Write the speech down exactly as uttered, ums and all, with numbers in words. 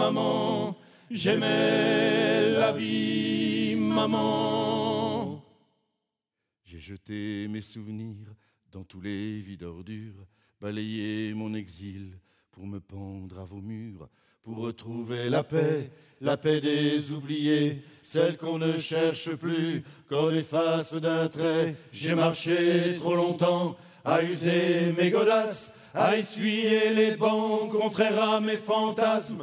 maman, j'aimais la vie, maman. J'ai jeté mes souvenirs dans tous les vides ordures, balayé mon exil pour me pendre à vos murs, pour retrouver la paix, la paix des oubliés, celle qu'on ne cherche plus, qu'on efface d'un trait. J'ai marché trop longtemps à user mes godasses, à essuyer les bancs, contraire à mes fantasmes,